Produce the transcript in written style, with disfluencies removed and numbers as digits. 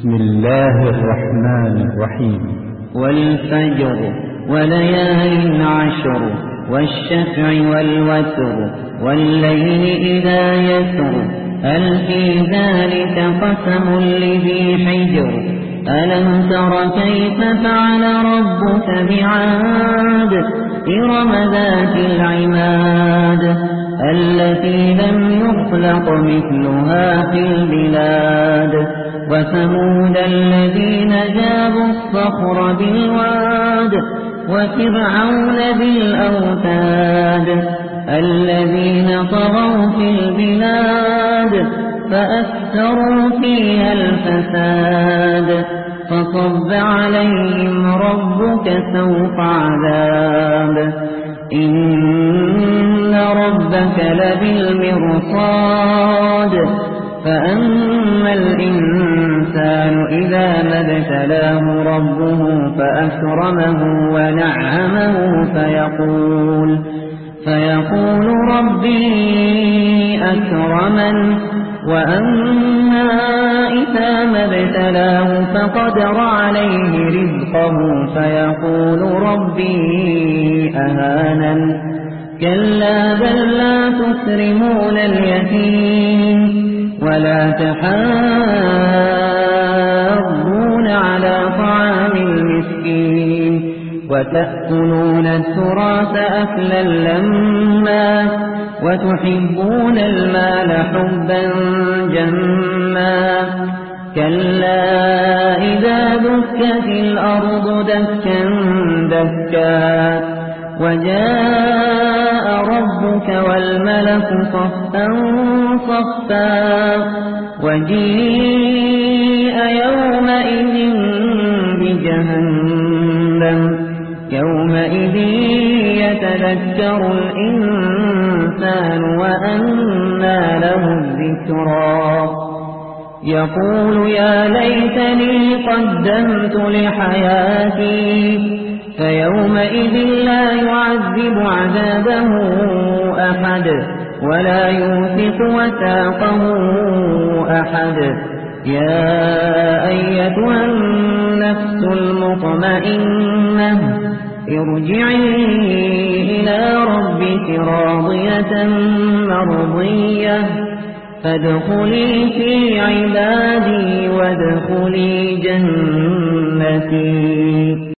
بسم الله الرحمن الرحيم والفجر وليال عشر والشفع والوتر والليل إذا يسر هل في ذلك قسم لذي حجر ألم تر كيف فعل ربك بعاد إرم ذات العماد التي لم يخلق مثلها في البلاد وثمود الذين جابوا الصخر بالواد وفرعون ذي الأوتاد الذين طغوا في البلاد فأكثروا فيها الفساد فصب عليهم ربك سوط عذاب إن ربك لبالمرصاد فأما الإنسان إذا ما ابتلاه ربه فأكرمه ونعمه فيقول ربي أكرمن وأما إذا ما ابتلاه فقدر عليه رزقه فيقول ربي أهانن كلا بل لا تكرمون اليتيم ولا تحاضون على طعام المسكين وتأكلون التراث أكلا لما وتحبون المال حبا جما كلا إذا دكت الأرض دكا دكا وجاء ربك والملك صفا صفا وجيء يومئذ بجهنم يومئذ يتذكر الإنسان وأنى له الذكرى يقول يا ليتني قدمت لحياتي فيومئذ لا يعذب عذابه أحد ولا يوثق وثاقه أحد يا أيتها النفس المطمئنة ارجعي إلى ربك راضية مرضية فادخلي في عبادي وادخلي جنتي.